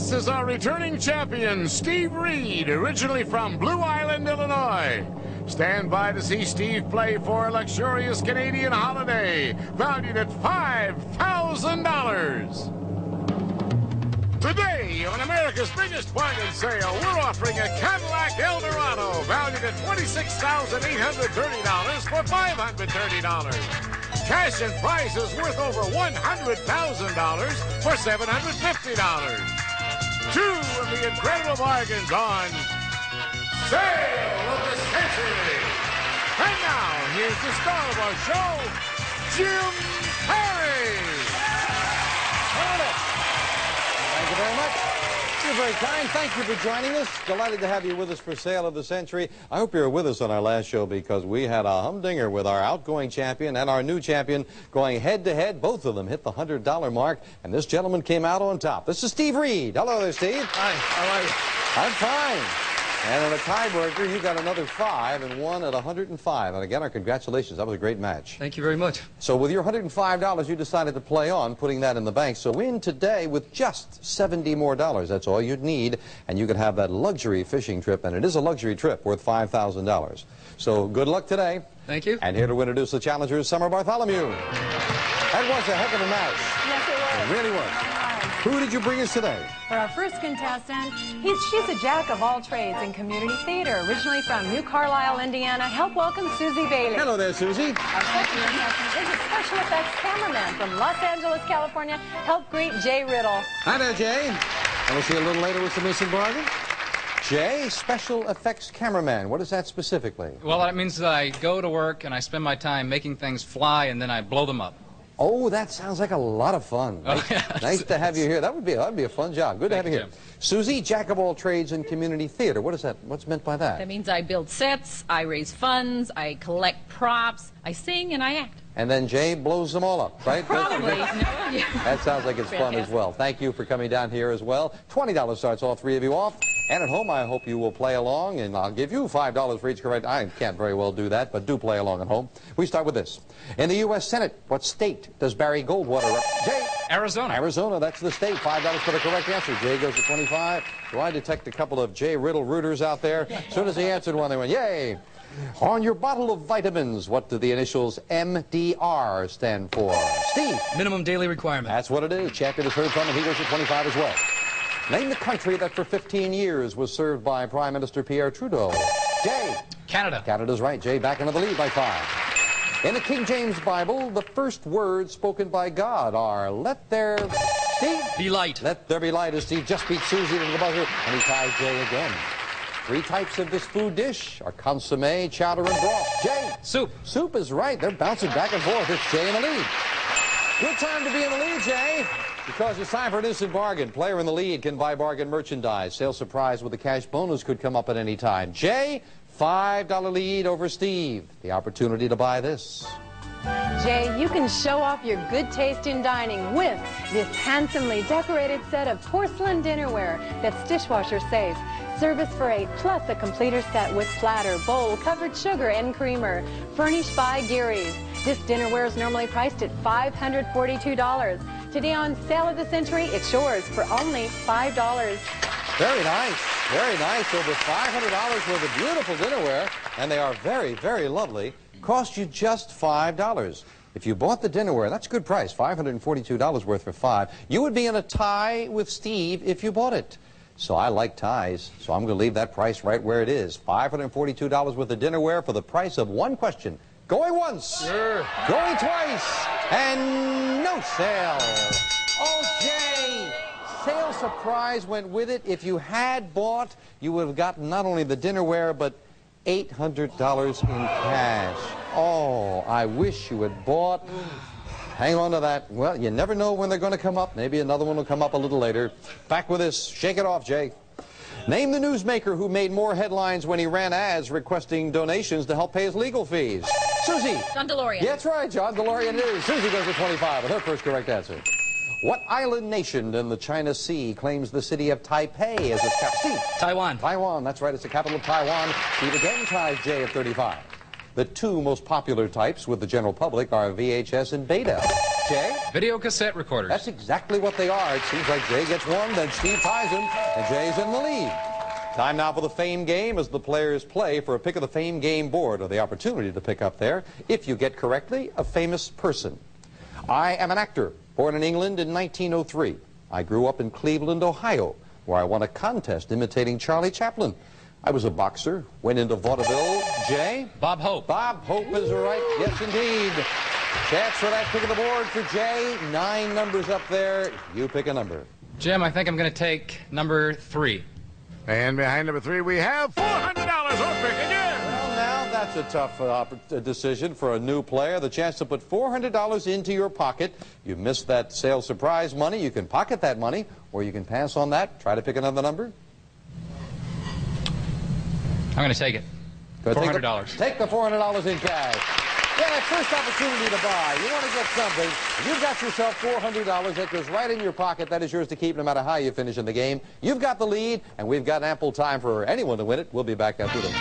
This is our returning champion, Steve Reed, originally from Blue Island, Illinois. Stand by to see Steve play for a luxurious Canadian holiday, valued at $5,000. Today, on America's biggest bargain sale, we're offering a Cadillac Eldorado, valued at $26,830 for $530. Cash and prizes worth over $100,000 for $750. Two of the incredible bargains on Sale of the Century. And now, here's the star of our show, Jim Perry. Thank you very much. You're very kind. Thank you for joining us. Delighted to have you with us for Sale of the Century. I hope you were with us on our last show because we had a humdinger with our outgoing champion and our new champion going head-to-head. Both of them hit the $100 mark, and this gentleman came out on top. This is Steve Reed. Hello there, Steve. Hi, how are you? I'm fine. And in a tiebreaker, you got another 5 and won at 105. And again, our congratulations. That was a great match. Thank you very much. So with your $105, you decided to play on, putting that in the bank. So win today with just $70 more. That's all you'd need, and you could have that luxury fishing trip, and it is a luxury trip worth $5,000. So good luck today. Thank you. And here to introduce the challengers, Summer Bartholomew. That was a heck of a match. Yes, it was. It really was. Who did you bring us today? For our first contestant, she's a jack of all trades in community theater, originally from New Carlisle, Indiana. Help welcome Susie Bailey. Hello there, Susie. Our second contestant is a special effects cameraman from Los Angeles, California. Help greet Jay Riddle. Hi there, Jay. And we'll see you a little later with some missing bargain. Jay, special effects cameraman. What is that specifically? Well, that means that I go to work and I spend my time making things fly and then I blow them up. Oh, that sounds like a lot of fun. Nice to have you here. That'd be a fun job. Good to have you here. Jim. Susie, jack of all trades in community theater. What is that? What's meant by that? That means I build sets, I raise funds, I collect props, I sing, and I act. And then Jay blows them all up, right? Probably. That sounds like it's fun as well. Thank you for coming down here as well. $20 starts all three of you off. And at home, I hope you will play along, and I'll give you $5 for each correct. I can't very well do that, but do play along at home. We start with this. In the U.S. Senate, what state does Barry Goldwater represent? Jay? Arizona. Arizona, that's the state. $5 for the correct answer. Jay goes to 25. Do I detect a couple of Jay Riddle rooters out there? As soon as he answered one, they went, yay. On your bottle of vitamins, what do the initials MDR stand for? Steve? Minimum daily requirement. That's what it is. Champion is heard from, and he goes to 25 as well. Name the country that for 15 years was served by Prime Minister Pierre Trudeau. Jay? Canada. Canada's right. Jay back into the lead by 5. In the King James Bible, the first words spoken by God are, let there be light. Let there be light, as Steve just beat Susie to the buzzer, and he ties Jay again. 3 types of this food dish are consommé, chowder, and broth. Jay? Soup. Soup is right. They're bouncing back and forth. It's Jay in the lead. Good time to be in the lead, Jay, because it's time for an instant bargain. Player in the lead can buy bargain merchandise. Sale surprise with the cash bonus could come up at any time. Jay, $5 lead over Steve. The opportunity to buy this. Jay, you can show off your good taste in dining with this handsomely decorated set of porcelain dinnerware that's dishwasher safe. Service for 8, plus a completer set with platter, bowl, covered sugar, and creamer. Furnished by Geary's. This dinnerware is normally priced at $542. Today on Sale of the Century, it's yours for only $5. Very nice. Very nice. Over $500 worth of beautiful dinnerware, and they are very, very lovely. Cost you just $5. If you bought the dinnerware, that's a good price, $542 worth for 5. You would be in a tie with Steve if you bought it. So I like ties, so I'm going to leave that price right where it is. $542 worth of dinnerware for the price of one question. Going once, Sure. Going twice, and no sale. Oh, Jay, sale surprise went with it. If you had bought, you would have gotten not only the dinnerware, but $800 in cash. Oh, I wish you had bought. Hang on to that. Well, you never know when they're going to come up. Maybe another one will come up a little later. Back with this. Shake it off, Jay. Name the newsmaker who made more headlines when he ran ads requesting donations to help pay his legal fees. Susie. John DeLorean. Yeah, that's right, John DeLorean it is. Susie goes to 25 with her first correct answer. What island nation in the China Sea claims the city of Taipei as its capital? Taiwan. Taiwan, that's right, it's the capital of Taiwan. Steve again ties Jay at 35. The 2 most popular types with the general public are VHS and Beta. Jay? Video cassette recorders. That's exactly what they are. It seems like Jay gets one, then Steve ties him, and Jay's in the lead. Time now for the Fame Game as the players play for a pick of the Fame Game board, or the opportunity to pick up there, if you get correctly, a famous person. I am an actor, born in England in 1903. I grew up in Cleveland, Ohio, where I won a contest imitating Charlie Chaplin. I was a boxer, went into vaudeville. Jay? Bob Hope. Bob Hope is right. Yes, indeed. Chance for that pick of the board for Jay. 9 numbers up there. You pick a number. Jim, I think I'm going to take number 3. And behind number 3, we have $400. Or pick again. Well, now that's a tough decision for a new player. The chance to put $400 into your pocket. You missed that sale surprise money. You can pocket that money, or you can pass on that. Try to pick another number. I'm going to take it. $400. Take the $400 in cash. Yeah, that first opportunity to buy. You want to get something. You've got yourself $400 that goes right in your pocket. That is yours to keep no matter how you finish in the game. You've got the lead, and we've got ample time for anyone to win it. We'll be back after this.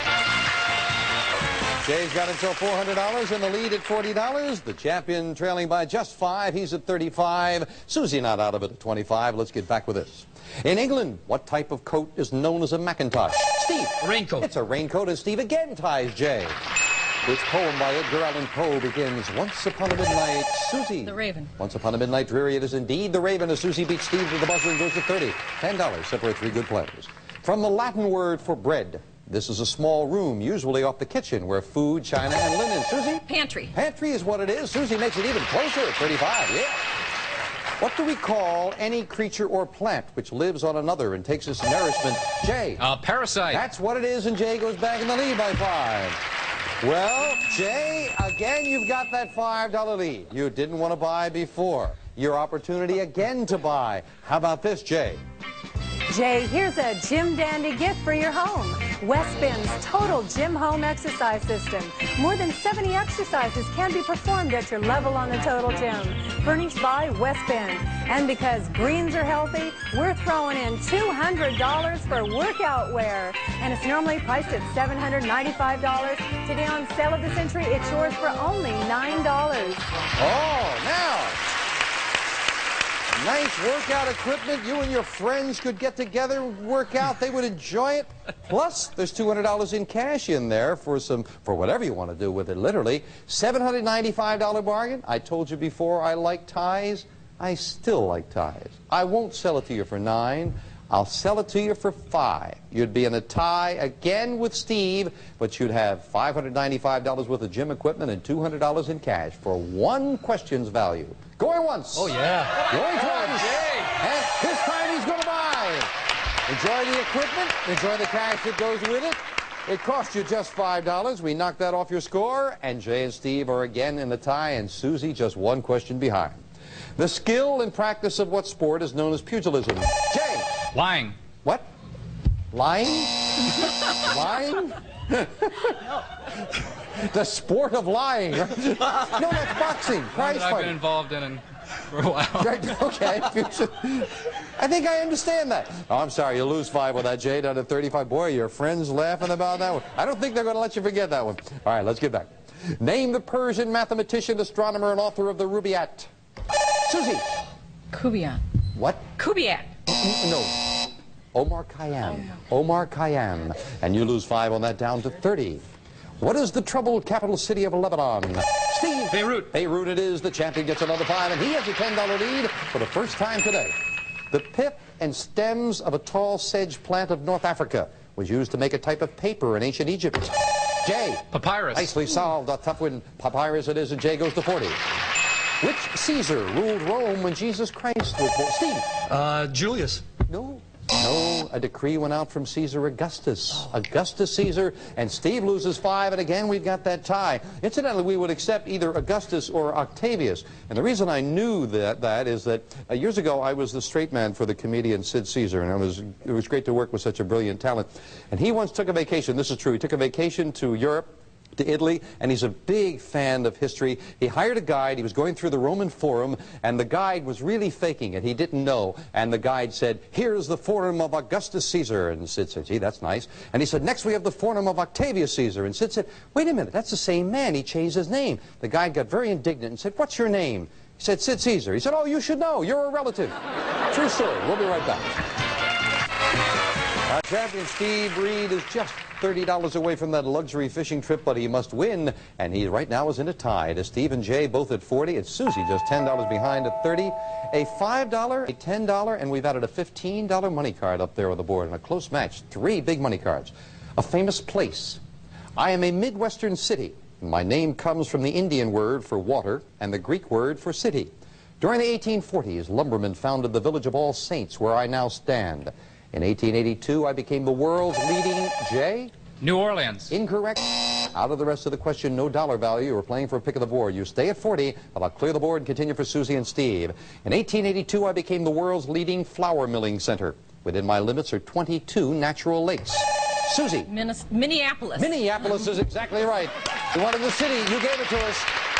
Jay's got until $400 in the lead at $40. The champion trailing by just 5. He's at 35. Susie not out of it at 25. Let's get back with this. In England, what type of coat is known as a Macintosh? Steve. A raincoat. It's a raincoat, and Steve again ties Jay. This poem by Edgar Allan Poe begins, Once upon a midnight, Susie. The Raven. Once upon a midnight dreary, it is indeed the Raven, as Susie beats Steve to the buzzer and goes to 30. $10 separates 3 good players. From the Latin word for bread, this is a small room, usually off the kitchen, where food, china, and linen. Susie? Pantry. Pantry is what it is. Susie makes it even closer at 35, yeah. What do we call any creature or plant which lives on another and takes its nourishment? Jay? Parasite. That's what it is, and Jay goes back in the lead by 5. Well, Jay, again, you've got that $5 lead. You didn't want to buy before. Your opportunity again to buy. How about this, Jay? Jay, here's a Gym Dandy gift for your home. Westbin's Total Gym Home Exercise System. More than 70 exercises can be performed at your level on the Total Gym. Furnished by Westbin. And because greens are healthy, we're throwing in $200 for workout wear. And it's normally priced at $795. Today on Sale of the Century, it's yours for only $9. Oh, now, nice workout equipment. You and your friends could get together, work out. They would enjoy it. Plus, there's $200 in cash in there for whatever you want to do with it, literally. $795 bargain. I told you before I like ties. I still like ties. I won't sell it to you for $9. I'll sell it to you for $5. You'd be in a tie again with Steve, but you'd have $595 worth of gym equipment and $200 in cash for 1 question's value. Going once. Oh, yeah. Going twice. And this time he's going to buy. Enjoy the equipment. Enjoy the cash that goes with it. It cost you just $5. We knocked that off your score, and Jay and Steve are again in the tie, and Susie just 1 question behind. The skill and practice of what sport is known as pugilism? Jay. Lying. What? Lying? Lying? The sport of lying. No, that's boxing. Prize I've fighting. been involved in for a while. Okay. I think I understand that. Oh, I'm sorry. You lose 5 with that, Jay, down to 35. Boy, your friends laughing about that one. I don't think they're going to let you forget that one. All right, let's get back. Name the Persian mathematician, astronomer, and author of the Rubaiyat. Susie. Kubian. What? Kubiak. No. Omar Khayyam. Omar Khayyam. And you lose 5 on that, down to 30. What is the troubled capital city of Lebanon? Steve. Beirut. Beirut it is. The champion gets another 5, and he has a $10 lead for the first time today. The pith and stems of a tall sedge plant of North Africa was used to make a type of paper in ancient Egypt. Jay. Papyrus. Nicely solved. A tough one. Papyrus it is, and Jay goes to 40. Which Caesar ruled Rome when Jesus Christ was born? Steve. Julius. No. No, a decree went out from Caesar Augustus. Augustus Caesar, and Steve loses 5, and again we've got that tie. Incidentally, we would accept either Augustus or Octavius. And the reason I knew that is that years ago I was the straight man for the comedian Sid Caesar, and it was great to work with such a brilliant talent. And he once took a vacation, this is true, he took a vacation to Europe, to Italy, and he's a big fan of history. He hired a guide. He was going through the Roman Forum, and the guide was really faking it. He didn't know. And the guide said, here's the Forum of Augustus Caesar. And Sid said, gee, that's nice. And he said, next we have the Forum of Octavius Caesar. And Sid said, wait a minute, that's the same man. He changed his name. The guide got very indignant and said, what's your name? He said, Sid Caesar. He said, oh, you should know. You're a relative. True story. We'll be right back. Our champion Steve Reed is just $30 away from that luxury fishing trip, but he must win, and he right now is in a tie. It is Steve and Jay both at 40. It's Susie just $10 behind at 30. A $5, a $10, and we've added a $15 money card up there on the board in a close match. 3 big money cards. A famous place. I am a Midwestern city. My name comes from the Indian word for water and the Greek word for city. During the 1840s, lumbermen founded the village of All Saints, where I now stand. In 1882, I became the world's leading, Jay? New Orleans. Incorrect. Out of the rest of the question, no dollar value. We're playing for a pick of the board. You stay at 40, but I'll clear the board and continue for Susie and Steve. In 1882, I became the world's leading flour milling center. Within my limits are 22 natural lakes. Susie. Minneapolis. Minneapolis is exactly right. You wanted the city. You gave it to us.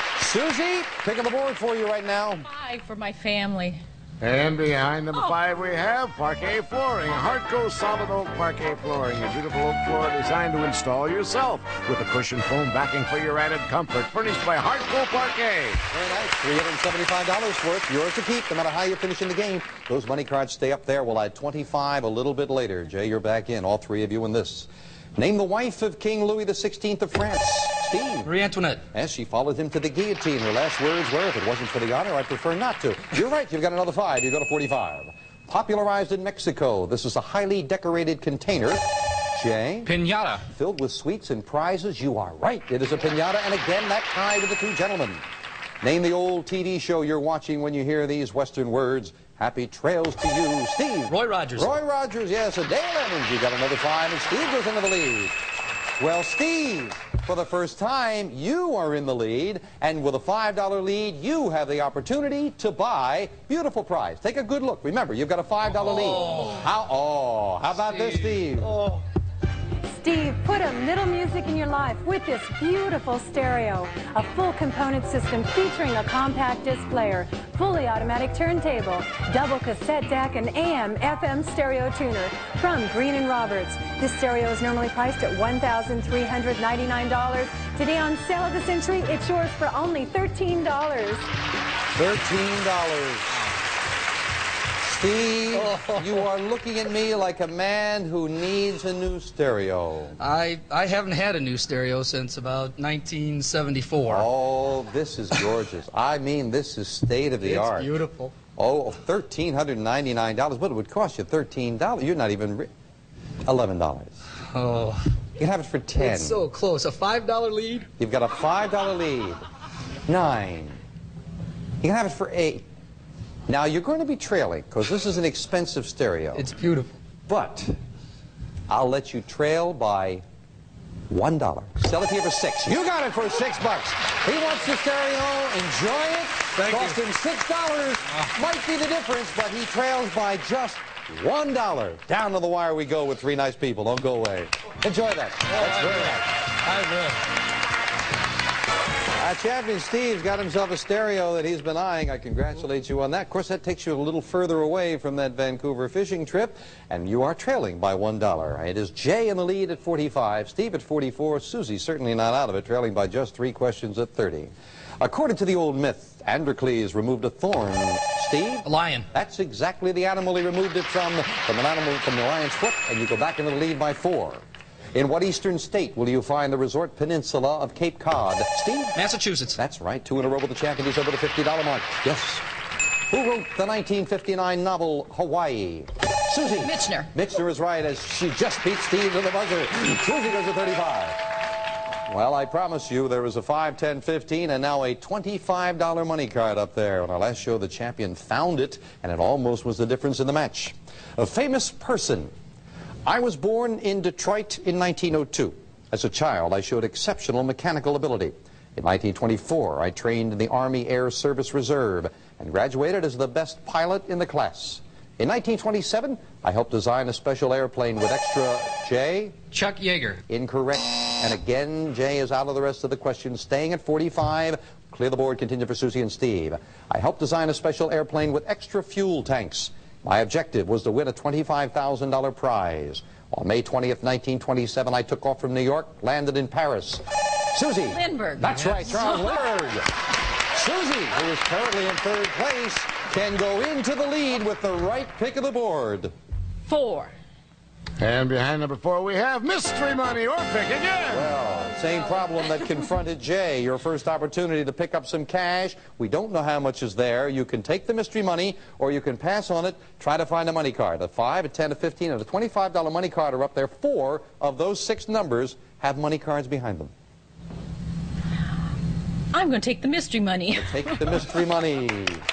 Susie, pick of the board for you right now. 5 for my family. And behind number 5 we have Parquet Flooring. Hartco Solid Oak Parquet Flooring. A beautiful oak floor designed to install yourself with a cushioned foam backing for your added comfort. Furnished by Hartco Parquet. Very nice. $375 for it. Yours to keep, no matter how you finish in the game. Those money cards stay up there. We'll add 25 a little bit later. Jay, you're back in. All 3 of you in this. Name the wife of King Louis XVI of France. Steve. Marie Antoinette. As she followed him to the guillotine, her last words were, if it wasn't for the honor, I'd prefer not to. You're right, you've got another 5. You go to 45. Popularized in Mexico, this is a highly decorated container. Jay? Piñata. Filled with sweets and prizes. You are right. It is a piñata, and again, that tie with the 2 gentlemen. Name the old TV show you're watching when you hear these Western words. Happy trails to you, Steve. Roy Rogers. Roy Rogers, yes, a Dale Evans. You got another 5, and Steve goes into the lead. Well, Steve, for the first time, you are in the lead, and with a $5 lead, you have the opportunity to buy beautiful prize. Take a good look. Remember, you've got a $5 lead. How about this, Steve? Steve, put a middle music in your life with this beautiful stereo. A full component system featuring a compact disc player, fully automatic turntable, double cassette deck, and AM, FM stereo tuner from Green & Roberts. This stereo is normally priced at $1,399. Today on Sale of the Century, it's yours for only $13. $13. Steve, you are looking at me like a man who needs a new stereo. I haven't had a new stereo since about 1974. Oh, this is gorgeous. I mean, this is state of the art. It's beautiful. Oh, $1,399. But it would cost you $13. You're not even $11. Oh. You can have it for 10. It's so close. A $5 lead? You've got a $5 lead. 9. You can have it for 8. Now, you're going to be trailing, because this is an expensive stereo. It's beautiful. But I'll let you trail by $1. Sell it here for 6. You got it for $6. He wants the stereo. Enjoy it. Cost him $6. Might be the difference, but he trails by just $1. Down to the wire we go with 3 nice people. Don't go away. Enjoy that. That's very nice. I will. Champion Steve's got himself a stereo that he's been eyeing. I congratulate you on that. Of course, that takes you a little further away from that Vancouver fishing trip, and you are trailing by $1. It is Jay in the lead at 45, Steve at 44, Susie certainly not out of it, trailing by just 3 questions at 30. According to the old myth, Androcles removed a thorn. Steve? A lion. That's exactly the animal he removed it from the lion's foot, and you go back into the lead by 4. In what eastern state will you find the resort peninsula of Cape Cod? Steve? Massachusetts. That's right. 2 in a row with the champion. He's over the $50 mark. Yes. Who wrote the 1959 novel Hawaii? Susie. Michener. Michener is right, as she just beat Steve to the buzzer. Susie goes to 35. Well, I promise you there was a 5, 10, 15, and now a $25 money card up there. On our last show, the champion found it, and it almost was the difference in the match. A famous person. I was born in Detroit in 1902. As a child, I showed exceptional mechanical ability. In 1924, I trained in the Army Air Service Reserve and graduated as the best pilot in the class. In 1927, I helped design a special airplane with extra J. Chuck Yeager. Incorrect. And again, Jay is out of the rest of the questions, staying at 45. Clear the board, continue for Susie and Steve. I helped design a special airplane with extra fuel tanks. My objective was to win a $25,000 prize. On May 20th, 1927, I took off from New York, landed in Paris. Susie. Lindbergh. That's right, Charles Lindbergh. Susie, who is currently in third place, can go into the lead with the right pick of the board. 4. And behind number 4, we have Mystery Money, or pick again. Well, same problem that confronted Jay. Your first opportunity to pick up some cash. We don't know how much is there. You can take the mystery money, or you can pass on it. Try to find a money card. A 5, a 10, a 15, and a $25 money card are up there. 4 of those 6 numbers have money cards behind them. I'm going to take the mystery money. Take the mystery money.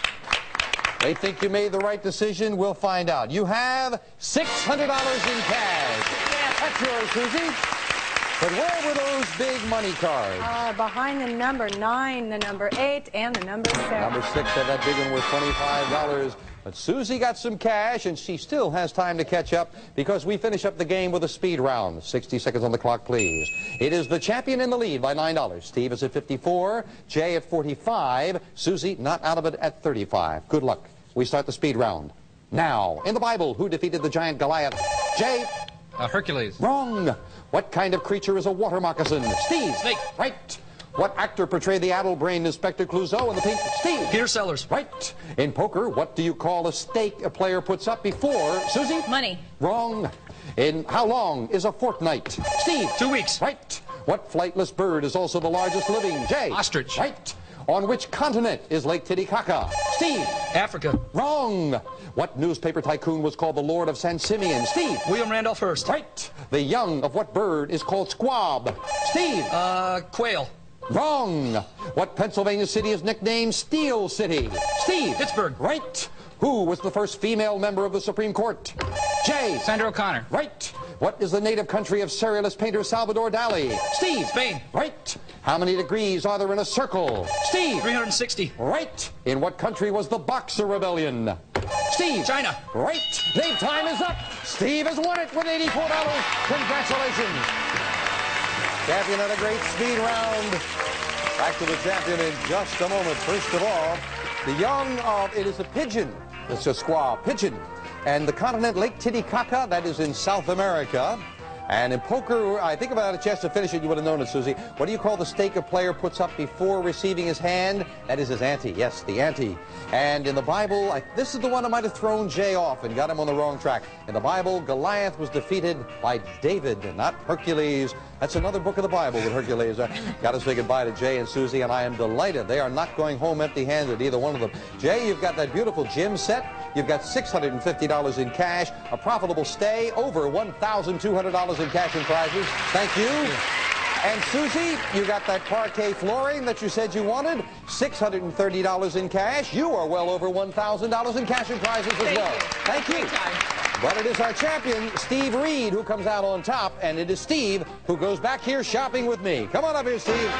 They think you made the right decision. We'll find out. You have $600 in cash. Yes. That's yours, Susie. But where were those big money cards? Behind the number 9, the number 8, and the number 7. Number 6 had that big one worth $25. But Susie got some cash, and she still has time to catch up because we finish up the game with a speed round. 60 seconds on the clock, please. It is the champion in the lead by $9. Steve is at 54, Jay at 45, Susie not out of it at 35. Good luck. We start the speed round. Now, in the Bible, who defeated the giant Goliath? Jay? Hercules. Wrong. What kind of creature is a water moccasin? Steve? Snake. Right. What actor portrayed the addle-brained Inspector Clouseau in The Pink? Steve? Peter Sellers. Right. In poker, what do you call a stake a player puts up before? Susie? Money. Wrong. In how long is a fortnight? Steve? 2 weeks. Right. What flightless bird is also the largest living? Jay? Ostrich. Right. On which continent is Lake Titicaca? Steve? Africa. Wrong. What newspaper tycoon was called the Lord of San Simeon? Steve? William Randolph Hearst. Right. The young of what bird is called squab? Steve? Quail. Wrong. What Pennsylvania city is nicknamed Steel City? Steve? Pittsburgh. Right. Who was the first female member of the Supreme Court? Jay? Sandra O'Connor. Right. What is the native country of surrealist painter Salvador Dali? Steve? Spain. Right. How many degrees are there in a circle? Steve? 360. Right. In what country was the Boxer Rebellion? Steve? China. Right. Name time is up. Steve has won it with $84. Congratulations. Champion had a great speed round. Back to the champion in just a moment. First of all, the young of, it is a pigeon. It's a squaw pigeon. And the continent Lake Titicaca, that is in South America. And in poker, I think if I had a chance to finish it, you would have known it, Susie. What do you call the stake a player puts up before receiving his hand? That is his ante. Yes, the ante. And in the Bible, this is the one that might have thrown Jay off and got him on the wrong track. In the Bible, Goliath was defeated by David, not Hercules. That's another book of the Bible with Hercules. Got to say goodbye to Jay and Susie, and I am delighted. They are not going home empty-handed, either one of them. Jay, you've got that beautiful gym set. You've got $650 in cash, a profitable stay, over $1,200 in cash and prizes. Thank you. And Susie, you got that parquet flooring that you said you wanted, $630 in cash. You are well over $1,000 in cash and prizes as well. Thank you. But it is our champion, Steve Reed, who comes out on top, and it is Steve who goes back here shopping with me. Come on up here, Steve.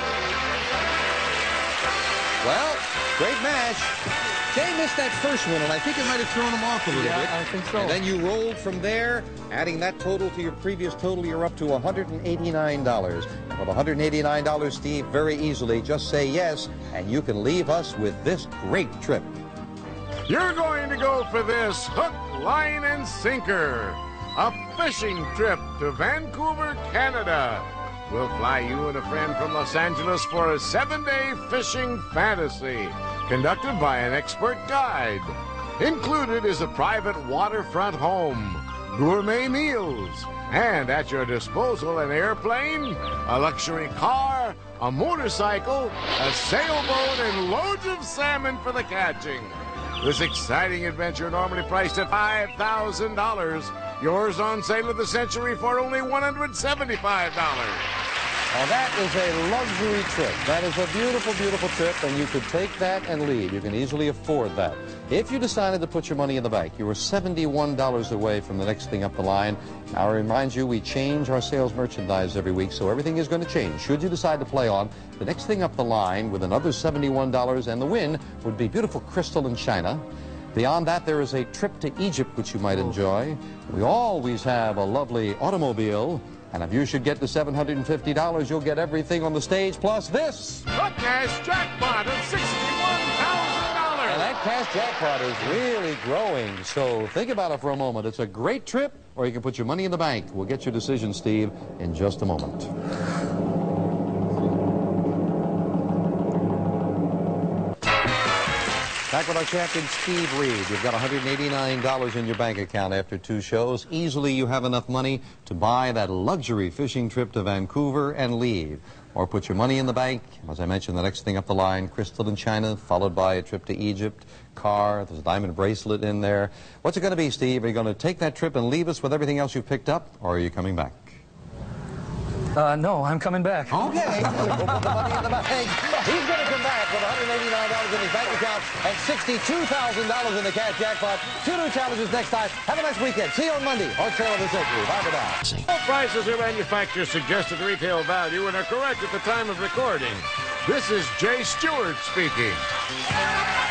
Well, great match. Jay missed that first one, and I think it might have thrown him off a little bit. I think so. And then you rolled from there, adding that total to your previous total, you're up to $189. With $189, Steve, very easily just say yes, and you can leave us with this great trip. You're going to go for this hook, line, and sinker. A fishing trip to Vancouver, Canada. We'll fly you and a friend from Los Angeles for a 7-day fishing fantasy, conducted by an expert guide. Included is a private waterfront home, gourmet meals, and at your disposal an airplane, a luxury car, a motorcycle, a sailboat, and loads of salmon for the catching. This exciting adventure normally priced at $5,000. Yours on sale of the century for only $175. Now that is a luxury trip. That is a beautiful, beautiful trip, and you could take that and leave. You can easily afford that. If you decided to put your money in the bank, you were $71 away from the next thing up the line. Now, I remind you, we change our sales merchandise every week, so everything is going to change. Should you decide to play on, the next thing up the line with another $71 and the win would be beautiful crystal and china. Beyond that, there is a trip to Egypt, which you might enjoy. We always have a lovely automobile. And if you should get the $750, you'll get everything on the stage, plus this. The cash jackpot of $61,000. And that cash jackpot is really growing. So think about it for a moment. It's a great trip, or you can put your money in the bank. We'll get your decision, Steve, in just a moment. Back with our champion, Steve Reed. You've got $189 in your bank account after 2 shows. Easily you have enough money to buy that luxury fishing trip to Vancouver and leave. Or put your money in the bank. As I mentioned, the next thing up the line, crystal in China, followed by a trip to Egypt, car, there's a diamond bracelet in there. What's it going to be, Steve? Are you going to take that trip and leave us with everything else you've picked up, or are you coming back? No, I'm coming back. Okay. We'll put the money in the bank. He's going to come back with $189 in his bank account and $62,000 in the cash jackpot. 2 new challenges next time. Have a nice weekend. See you on Monday on Trail of the Century. Bye for now. All prices are manufacturer's suggested retail value and are correct at the time of recording. This is Jay Stewart speaking.